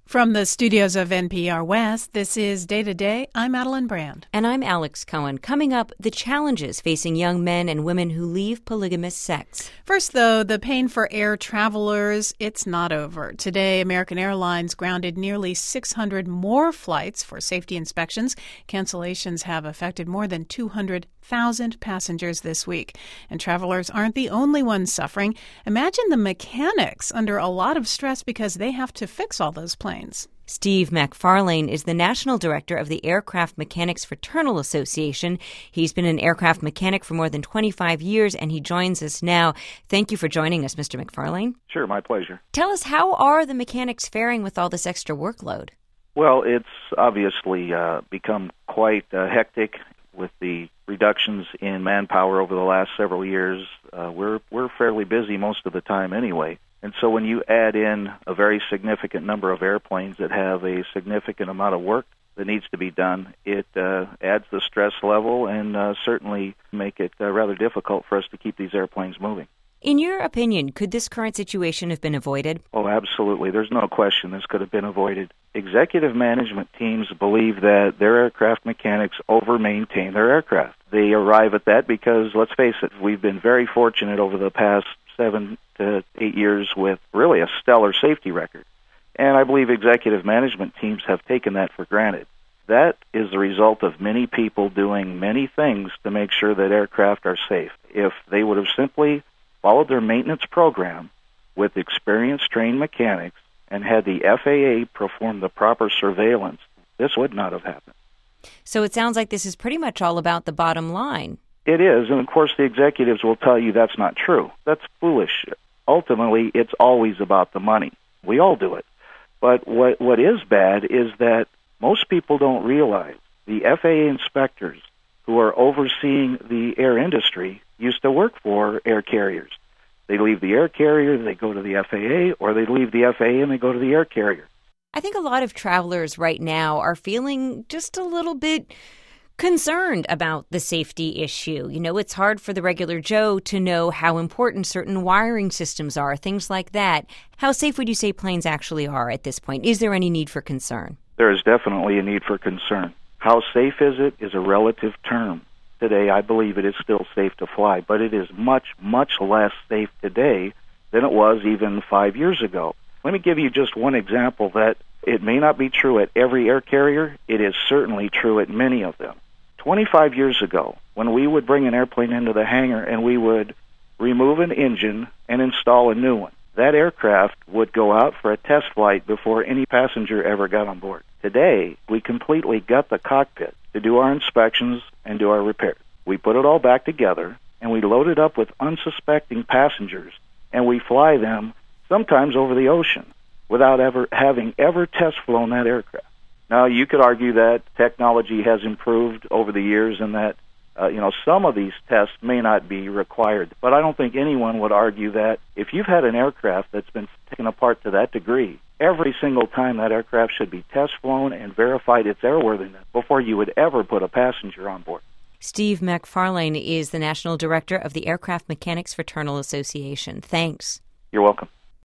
From the studios of NPR West, this is Day to Day. I'm Madeline Brand. And I'm Alex Cohen. Coming up, the challenges facing young men and women who leave polygamous sex. First, though, the pain for air travelers, it's not over. Today, American Airlines grounded nearly 600 more flights for safety inspections. Cancellations have affected more than 200,000 passengers this week. And travelers aren't the only ones suffering. Imagine the mechanics under a lot of stress because they have to fix all those planes. Steve McFarlane is the national director of the Aircraft Mechanics Fraternal Association. He's been an aircraft mechanic for more than 25 years, and he joins us now. Thank you for joining us, Mr. McFarlane. Sure, my pleasure. Tell us, how are the mechanics faring with all this extra workload? Well, it's obviously become quite hectic with the reductions in manpower over the last several years. We're fairly busy most of the time anyway. And so when you add in a very significant number of airplanes that have a significant amount of work that needs to be done, it adds the stress level and certainly make it rather difficult for us to keep these airplanes moving. In your opinion, could this current situation have been avoided? Oh, absolutely. There's no question this could have been avoided. Executive management teams believe that their aircraft mechanics over-maintain their aircraft. They arrive at that because, let's face it, we've been very fortunate over the past 7 to 8 years with really a stellar safety record. And I believe executive management teams have taken that for granted. That is the result of many people doing many things to make sure that aircraft are safe. If they would have simply followed their maintenance program with experienced trained mechanics and had the FAA perform the proper surveillance, this would not have happened. So it sounds like this is pretty much all about the bottom line. It is, and of course the executives will tell you that's not true. That's foolish. Ultimately, it's always about the money. We all do it. But what is bad is that most people don't realize the FAA inspectors who are overseeing the air industry used to work for air carriers. They leave the air carrier, they go to the FAA, or they leave the FAA and they go to the air carrier. I think a lot of travelers right now are feeling just a little bit concerned about the safety issue. You know, it's hard for the regular Joe to know how important certain wiring systems are, things like that. How safe would you say planes actually are at this point? Is there any need for concern? There is definitely a need for concern. How safe is a relative term. Today, I believe it is still safe to fly, but it is much, much less safe today than it was even 5 years ago. Let me give you just one example that it may not be true at every air carrier. It is certainly true at many of them. 25 years ago, when we would bring an airplane into the hangar and we would remove an engine and install a new one, that aircraft would go out for a test flight before any passenger ever got on board. Today, we completely gut the cockpit to do our inspections and do our repairs. We put it all back together, and we load it up with unsuspecting passengers, and we fly them sometimes over the ocean without having test flown that aircraft. Now, you could argue that technology has improved over the years and that some of these tests may not be required. But I don't think anyone would argue that if you've had an aircraft that's been taken apart to that degree, every single time that aircraft should be test flown and verified its airworthiness before you would ever put a passenger on board. Steve McFarlane is the national director of the Aircraft Mechanics Fraternal Association. Thanks. You're welcome.